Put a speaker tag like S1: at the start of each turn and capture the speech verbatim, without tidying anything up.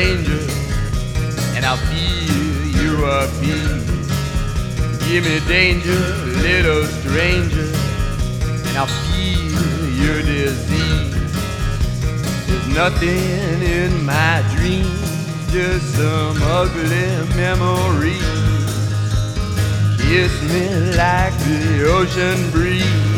S1: danger, and I'll feel you appeal. Give me danger, little stranger, and I'll feel your disease. There's nothing in my dreams, just some ugly memories. Kiss me like the ocean breeze.